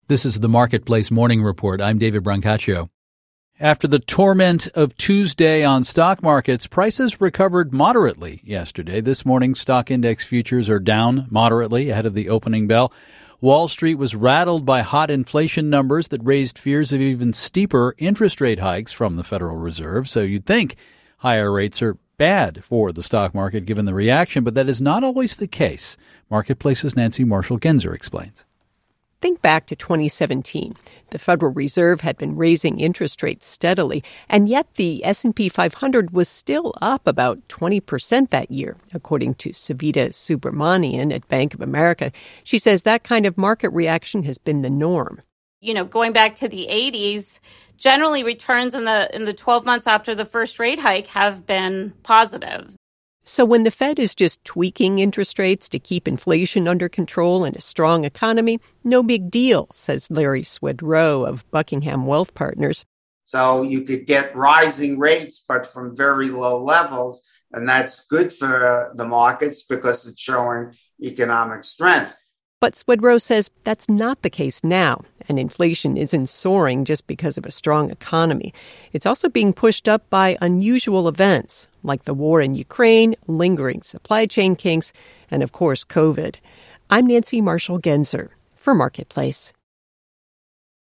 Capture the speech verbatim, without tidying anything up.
This is the Marketplace Morning Report. I'm David Brancaccio. After the torment of Tuesday on stock markets, prices recovered moderately yesterday. This morning, stock index futures are down moderately ahead of the opening bell. Wall Street was rattled by hot inflation numbers that raised fears of even steeper interest rate hikes from the Federal Reserve. So you'd think higher rates are bad for the stock market given the reaction, but that is not always the case. Marketplace's Nancy Marshall-Genzer explains. Think back to twenty seventeen. The Federal Reserve had been raising interest rates steadily, and yet the S and P five hundred was still up about twenty percent that year, according to Savita Subramanian at Bank of America. She says that kind of market reaction has been the norm. You know, going back to the eighties, generally returns in the in the twelve months after the first rate hike have been positive. So when the Fed is just tweaking interest rates to keep inflation under control and a strong economy, no big deal, says Larry Swedroe of Buckingham Wealth Partners. So you could get rising rates, but from very low levels, and that's good for the markets because it's showing economic strength. But Swedroe says that's not the case now, and inflation isn't soaring just because of a strong economy. It's also being pushed up by unusual events, like the war in Ukraine, lingering supply chain kinks, and of course, COVID. I'm Nancy Marshall-Genzer for Marketplace.